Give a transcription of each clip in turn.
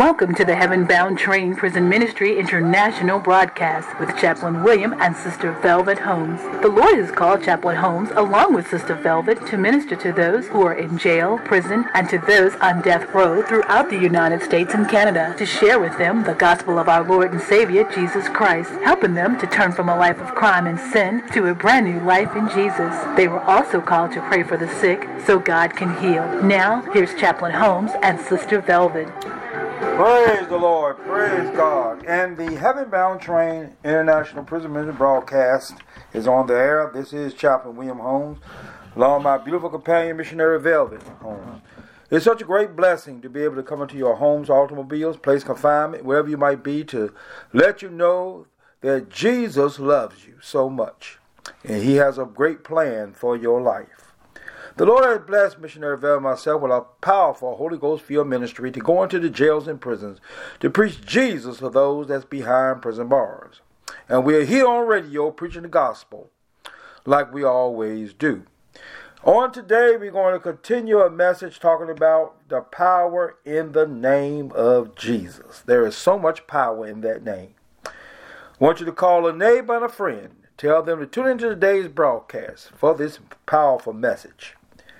Welcome to the Heaven Bound Train Prison Ministry International broadcast with Chaplain William and Sister Velvet Holmes. The Lord has called Chaplain Holmes along with Sister Velvet to minister to those who are in jail, prison, and to those on death row throughout the United States and Canada to share with them the gospel of our Lord and Savior, Jesus Christ, helping them to turn from a life of crime and sin to a brand new life in Jesus. They were also called to pray for the sick so God can heal. Now, here's Chaplain Holmes and Sister Velvet. Praise the Lord, praise God. And the Heaven Bound Train International Prison Ministry broadcast is on the air. This is Chaplain William Holmes, along with my beautiful companion, Missionary Velvet Holmes. It's such a great blessing to be able to come into your homes, automobiles, place confinement, wherever you might be, to let you know that Jesus loves you so much. And He has a great plan for your life. The Lord has blessed Missionary Velvet and myself with a powerful Holy Ghost field ministry to go into the jails and prisons to preach Jesus to those that's behind prison bars. And we're here on radio preaching the gospel like we always do. On today, we're going to continue a message talking about the power in the name of Jesus. There is so much power in that name. I want you to call a neighbor and a friend. Tell them to tune into today's broadcast for this powerful message.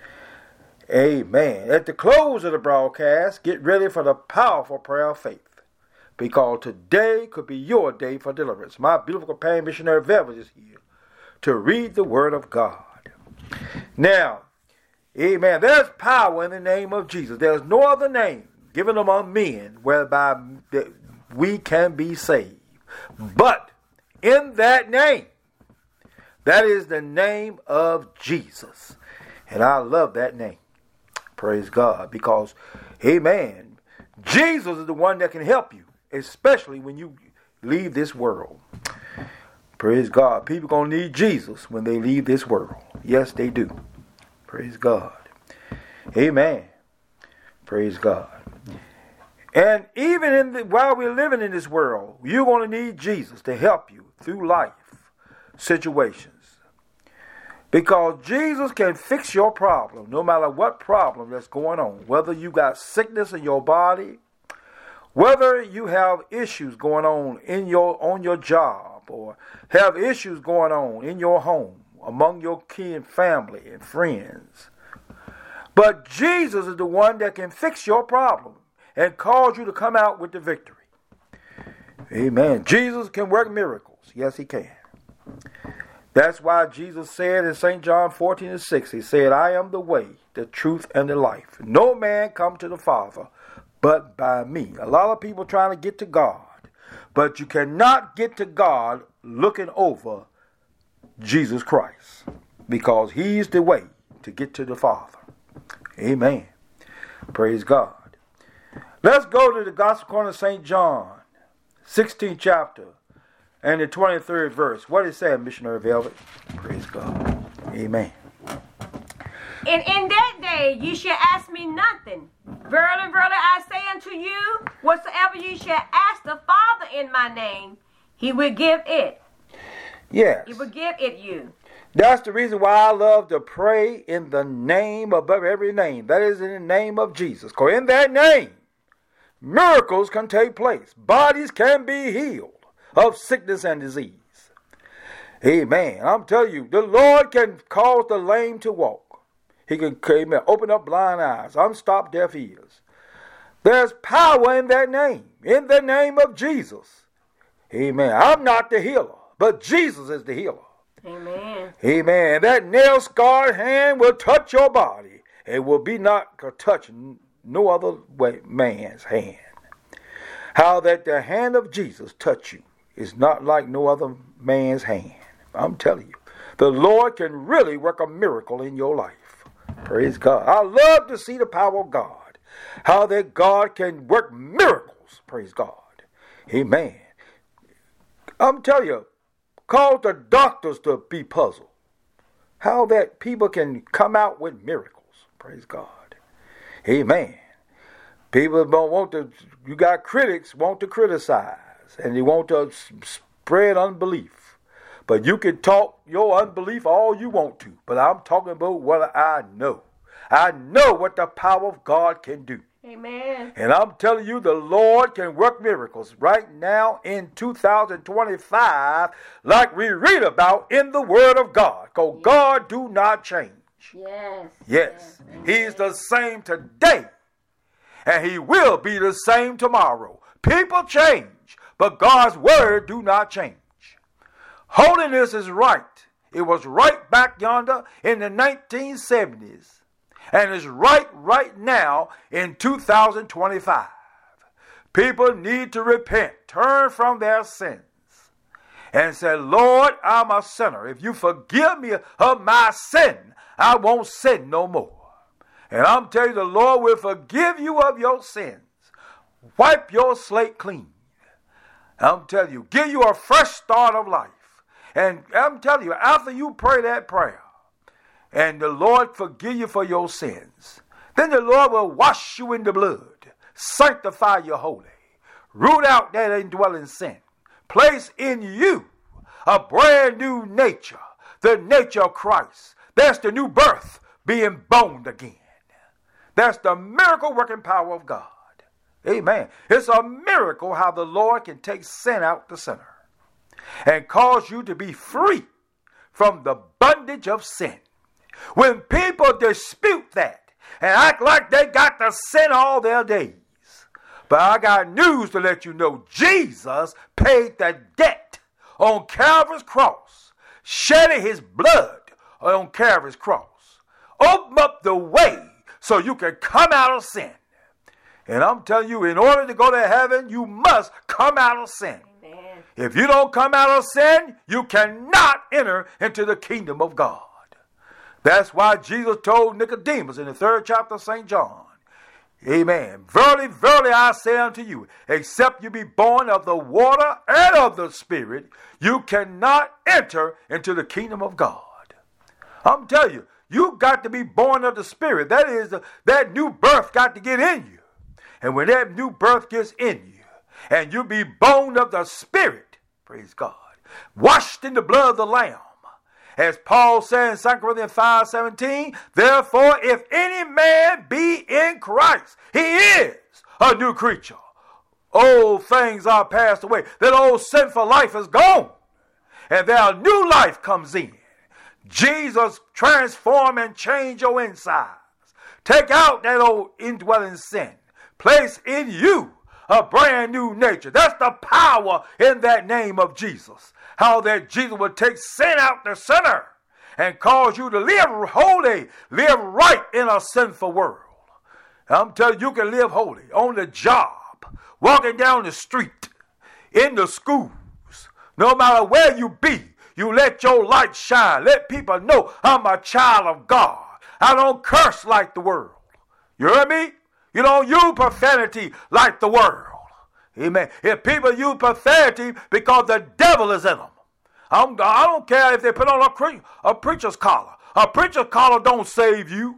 Amen. At the close of the broadcast, get ready for the powerful prayer of faith, because today could be your day for deliverance. My beautiful companion, Missionary Velvet, is here to read the Word of God. Now, amen, there's power in the name of Jesus. There's no other name given among men whereby we can be saved. But in that name, that is the name of Jesus. And I love that name. Praise God. Because, amen, Jesus is the one that can help you, especially when you leave this world. Praise God. People going to need Jesus when they leave this world. Yes, they do. Praise God. Amen. Praise God. And even while we're living in this world, you're going to need Jesus to help you through life situations. Because Jesus can fix your problem, no matter what problem that's going on. Whether you got sickness in your body, whether you have issues going on on your job, or have issues going on in your home, among your kin, family, and friends. But Jesus is the one that can fix your problem and cause you to come out with the victory. Amen. Jesus can work miracles. Yes, He can. That's why Jesus said in St. John 14:6, He said, I am the way, the truth, and the life. No man come to the Father but by me. A lot of people trying to get to God, but you cannot get to God looking over Jesus Christ, because He's the way to get to the Father. Amen. Praise God. Let's go to the Gospel according to St. John, 16th chapter. And the 23rd verse. What it said, Missionary Velvet? Praise God. Amen. And in that day ye shall ask me nothing. Verily, verily, I say unto you, whatsoever ye shall ask the Father in my name, He will give it. Yes. He will give it you. That's the reason why I love to pray in the name above every name. That is in the name of Jesus. Because in that name, miracles can take place. Bodies can be healed of sickness and disease. Amen. I'm telling you, the Lord can cause the lame to walk. He can, amen, open up blind eyes, unstop deaf ears. There's power in that name, in the name of Jesus. Amen. I'm not the healer, but Jesus is the healer. Amen. Amen. That nail-scarred hand will touch your body. It will be not touching no other way man's hand. How that the hand of Jesus touch you is not like no other man's hand. I'm telling you, the Lord can really work a miracle in your life. Praise God. I love to see the power of God. How that God can work miracles. Praise God. Amen. I'm telling you, cause the doctors to be puzzled. How that people can come out with miracles. Praise God. Amen. People don't want to, you got critics want to criticize. And they want to spread unbelief. But you can talk your unbelief all you want to. But I'm talking about what I know. I know what the power of God can do. Amen. And I'm telling you, the Lord can work miracles right now in 2025 like we read about in the Word of God. Because God do not change. Yes. He's the same today. And he will be the same tomorrow. People change, but God's Word do not change. Holiness is right. It was right back yonder in the 1970s. And it's right now in 2025. People need to repent, turn from their sins, and say, Lord, I'm a sinner. If you forgive me of my sin, I won't sin no more. And I'm telling you, the Lord will forgive you of your sins. Wipe your slate clean. I'm telling you, give you a fresh start of life. And I'm telling you, after you pray that prayer, and the Lord forgive you for your sins, then the Lord will wash you in the blood, sanctify you holy, root out that indwelling sin, place in you a brand new nature, the nature of Christ. That's the new birth, being born again. That's the miracle working power of God. Amen. It's a miracle how the Lord can take sin out the sinner and cause you to be free from the bondage of sin. When people dispute that and act like they got to sin all their days. But I got news to let you know. Jesus paid the debt on Calvary's cross, shedding his blood on Calvary's cross. Open up the way so you can come out of sin. And I'm telling you, in order to go to heaven, you must come out of sin. Amen. If you don't come out of sin, you cannot enter into the kingdom of God. That's why Jesus told Nicodemus in the 3rd chapter of St. John, amen, verily, verily, I say unto you, except you be born of the water and of the Spirit, you cannot enter into the kingdom of God. I'm telling you, you got to be born of the Spirit. That is, that new birth got to get in you. And when that new birth gets in you, and you be born of the Spirit, praise God, washed in the blood of the Lamb, as Paul said in 2 Corinthians 5:17, therefore, if any man be in Christ, he is a new creature. Old things are passed away. That old sinful life is gone. And there new life comes in. Jesus transform and change your insides. Take out that old indwelling sin. Place in you a brand new nature. That's the power in that name of Jesus. How that Jesus will take sin out the sinner and cause you to live holy, live right in a sinful world. I'm telling you, you can live holy on the job, walking down the street, in the schools. No matter where you be, you let your light shine. Let people know I'm a child of God. I don't curse like the world. You hear me? You don't use profanity like the world. Amen. If people use profanity because the devil is in them. I don't care if they put on a preacher's collar. A preacher's collar don't save you.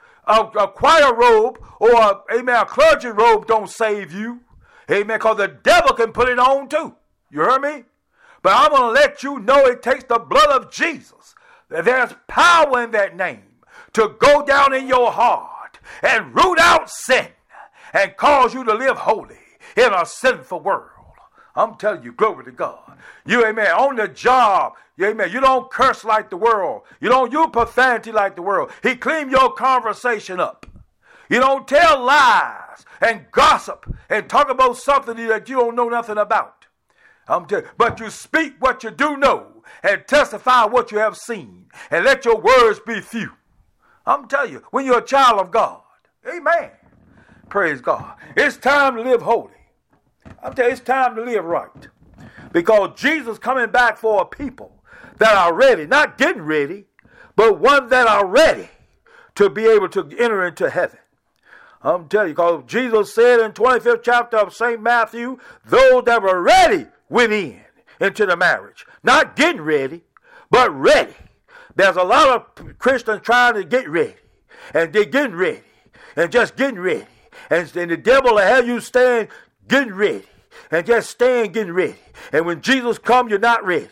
A choir robe or a clergy robe don't save you. Amen. Because the devil can put it on too. You hear me? But I'm going to let you know it takes the blood of Jesus. There's power in that name to go down in your heart and root out sin and cause you to live holy in a sinful world. I'm telling you, glory to God. You, amen, on the job, amen, you don't curse like the world. You don't use profanity like the world. He clean your conversation up. You don't tell lies and gossip and talk about something that you don't know nothing about. I'm telling you, but you speak what you do know and testify what you have seen and let your words be few. I'm telling you, when you're a child of God, amen, praise God, it's time to live holy. I'm telling you, it's time to live right. Because Jesus coming back for a people that are ready, not getting ready, but ones that are ready to be able to enter into heaven. I'm telling you, because Jesus said in 25th chapter of St. Matthew, those that were ready went into the marriage. Not getting ready, but ready. There's a lot of Christians trying to get ready. And they're getting ready. And just getting ready. And the devil will have you stand getting ready. And just stand getting ready. And when Jesus comes, you're not ready.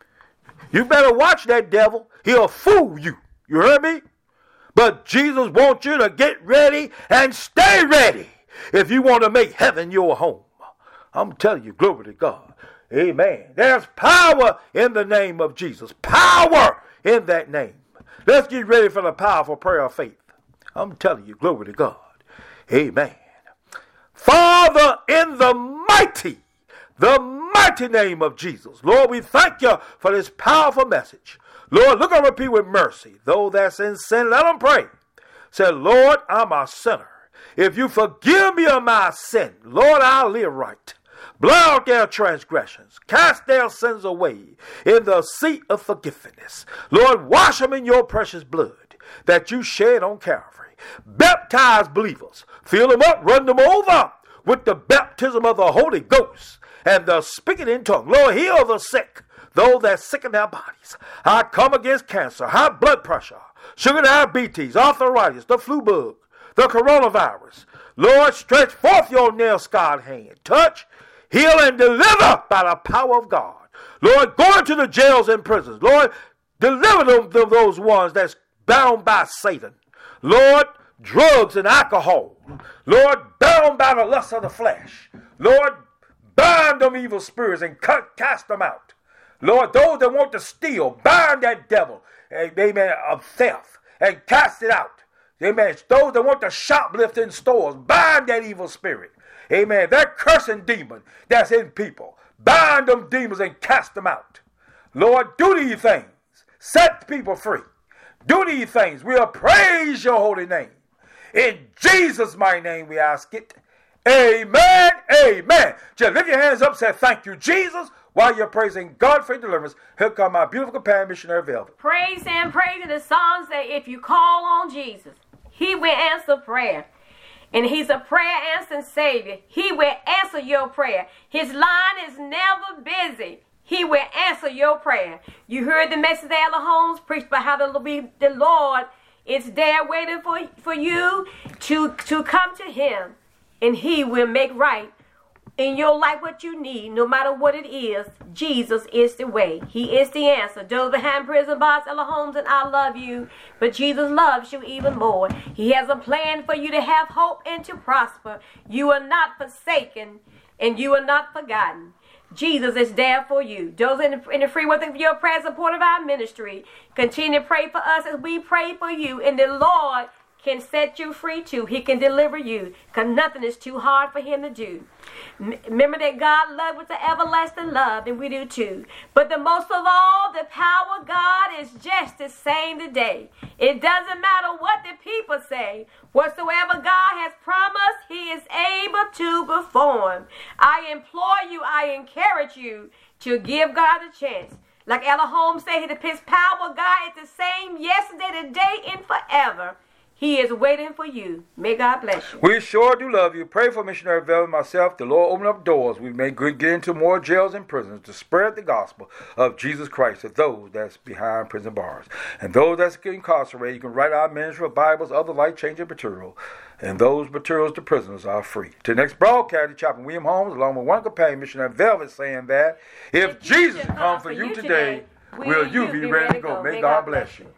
You better watch that devil. He'll fool you. You heard me? But Jesus wants you to get ready and stay ready if you want to make heaven your home. I'm telling you, glory to God. Amen. There's power in the name of Jesus. Power in that name. Let's get ready for the powerful prayer of faith. I'm telling you, glory to God. Amen. Father, in the mighty name of Jesus, Lord, we thank you for this powerful message. Lord, look on people with mercy. Those that's in sin, let them pray. Say, Lord, I'm a sinner. If you forgive me of my sin, Lord, I'll live right. Blot out their transgressions. Cast their sins away in the seat of forgiveness. Lord, wash them in your precious blood that you shed on Calvary. Baptize believers. Fill them up, run them over with the baptism of the Holy Ghost and the speaking in tongues. Lord, heal the sick, those that sick in their bodies. I come against cancer, high blood pressure, sugar diabetes, arthritis, the flu bug, the coronavirus. Lord, stretch forth your nail-scarred hand. Touch, heal, and deliver by the power of God. Lord, go into the jails and prisons. Lord, deliver them those ones that's bound by Satan. Lord, drugs and alcohol. Lord, bound by the lust of the flesh. Lord, bind them evil spirits and cast them out. Lord, those that want to steal, bind that devil, amen, of theft and cast it out. Amen. Those that want to shoplift in stores, bind that evil spirit. Amen. That cursing demon that's in people, bind them demons and cast them out. Lord, do these things. Set people free. Do these things. We'll praise your holy name. In Jesus' mighty name we ask it. Amen. Amen. Just lift your hands up and say, thank you, Jesus, while you're praising God for your deliverance. Here come my beautiful companion, Missionary Velvet. Praise Him. Praise the songs that if you call on Jesus, He will answer prayer. And He's a prayer answering Savior. He will answer your prayer. His line is never busy. He will answer your prayer. You heard the message that Ella Holmes preached about how the Lord is there waiting for you to come to Him. And He will make right in your life what you need, no matter what it is. Jesus is the way. He is the answer. Those behind prison bars, Ella Holmes, and I love you. But Jesus loves you even more. He has a plan for you to have hope and to prosper. You are not forsaken and you are not forgotten. Jesus is there for you. Those in the free work of your prayer support of our ministry, continue to pray for us as we pray for you. And the Lord can set you free too. He can deliver you, because nothing is too hard for Him to do. Remember that God loved with the everlasting love, and we do too. But the most of all, the power of God is just the same today. It doesn't matter what the people say. Whatsoever God has promised, He is able to perform. I implore you, I encourage you to give God a chance. Like Ella Holmes said, His power of God is the same yesterday, today, and forever. He is waiting for you. May God bless you. We sure do love you. Pray for Missionary Velvet and myself. The Lord open up doors. We may get into more jails and prisons to spread the gospel of Jesus Christ to those that's behind prison bars. And those that's incarcerated, you can write our ministry of Bibles, other life-changing material. And those materials to prisoners are free. To the next broadcast, Chaplain William Holmes, along with one companion, Missionary Velvet, saying that if Jesus comes for you today, will you be ready to go? May God bless you.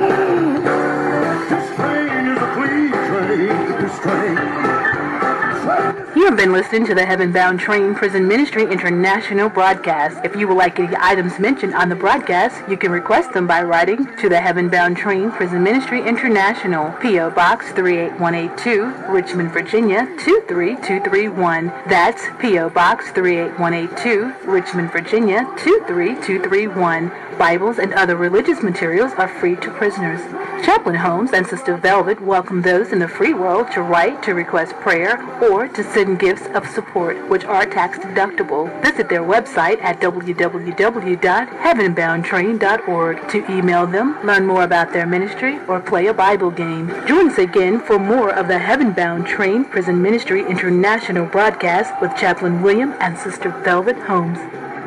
This train is a clean train. This train. You have been listening to the Heaven Bound Train Prison Ministry International broadcast. If you would like any items mentioned on the broadcast, you can request them by writing to the Heaven Bound Train Prison Ministry International, P.O. Box 38182, Richmond, Virginia 23231. That's P.O. Box 38182, Richmond, Virginia 23231. Bibles and other religious materials are free to prisoners. Chaplain Holmes and Sister Velvet welcome those in the free world to write to request prayer or to send gifts of support, which are tax deductible. Visit their website at www.heavenboundtrain.org to email them, learn more about their ministry, or play a Bible game. Join us again for more of the Heaven Bound Train Prison Ministry International broadcast with Chaplain William and Sister Velvet Holmes.